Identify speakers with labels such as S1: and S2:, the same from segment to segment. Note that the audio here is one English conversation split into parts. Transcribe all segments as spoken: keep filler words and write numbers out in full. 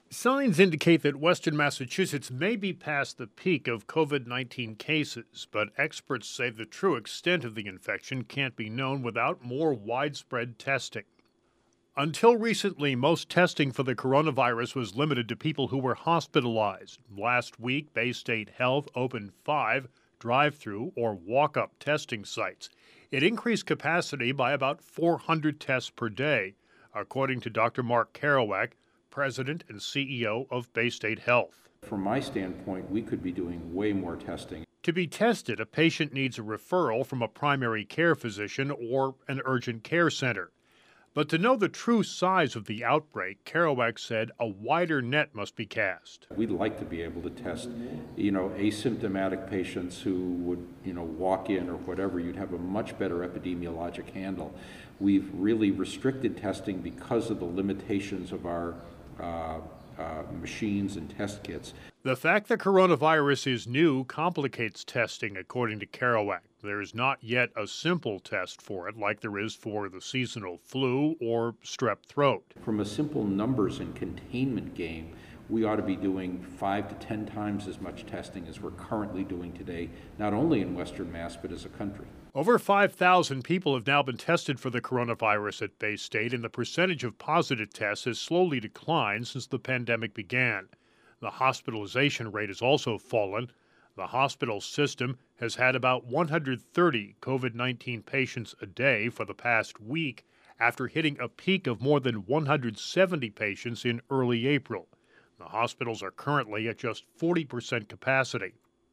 S1: Signs indicate that Western Massachusetts may be past the peak of COVID nineteen cases, but experts say the true extent of the infection can't be known without more widespread testing. Until recently, most testing for the coronavirus was limited to people who were hospitalized. Last week, Baystate Health opened five drive-through or walk-up testing sites. It increased capacity by about four hundred tests per day, according to Doctor Mark Kerouac, President and C E O of Baystate Health.
S2: From my standpoint, we could be doing way more testing.
S1: To be tested, a patient needs a referral from a primary care physician or an urgent care center. But to know the true size of the outbreak, Kerouac said a wider net must be cast.
S2: We'd like to be able to test, you know, asymptomatic patients who would, you know, walk in or whatever. You'd have a much better epidemiologic handle. We've really restricted testing because of the limitations of our uh, uh, machines and test kits.
S1: The fact that coronavirus is new complicates testing, according to Kerouac. There is not yet a simple test for it like there is for the seasonal flu or strep throat.
S2: From a simple numbers and containment game, we ought to be doing five to ten times as much testing as we're currently doing today, not only in Western Mass, but as a country.
S1: Over five thousand people have now been tested for the coronavirus at Baystate, and the percentage of positive tests has slowly declined since the pandemic began. The hospitalization rate has also fallen. The hospital system has had about one hundred thirty COVID nineteen patients a day for the past week after hitting a peak of more than one hundred seventy patients in early April. The hospitals are currently at just forty percent capacity.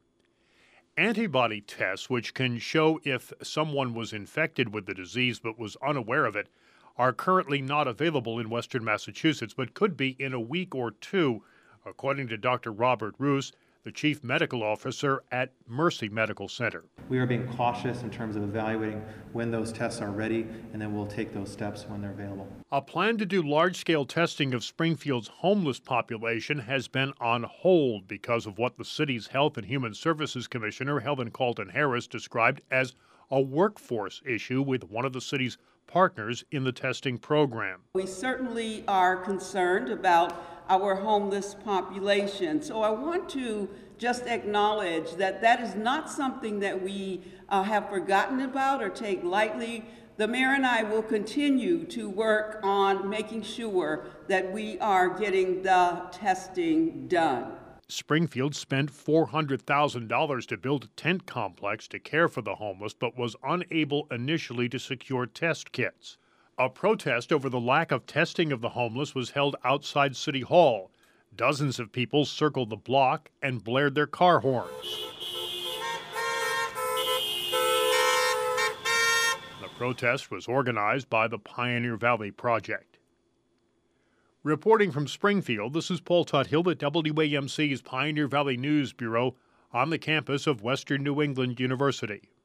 S1: Antibody tests, which can show if someone was infected with the disease but was unaware of it, are currently not available in Western Massachusetts, but could be in a week or two, according to Doctor Robert Roos, the Chief Medical Officer at Mercy Medical Center.
S3: We are being cautious in terms of evaluating when those tests are ready, and then we'll take those steps when they're available.
S1: A plan to do large-scale testing of Springfield's homeless population has been on hold because of what the city's Health and Human Services Commissioner, Helen Calton Harris, described as a workforce issue with one of the city's partners in the testing program.
S4: We certainly are concerned about our homeless population. So I want to just acknowledge that that is not something that we uh, have forgotten about or take lightly. The mayor and I will continue to work on making sure that we are getting the testing done.
S1: Springfield spent four hundred thousand dollars to build a tent complex to care for the homeless, but was unable initially to secure test kits. A protest over the lack of testing of the homeless was held outside City Hall. Dozens of people circled the block and blared their car horns. The protest was organized by the Pioneer Valley Project. Reporting from Springfield, this is Paul Tuthill at W A M C's Pioneer Valley News Bureau on the campus of Western New England University.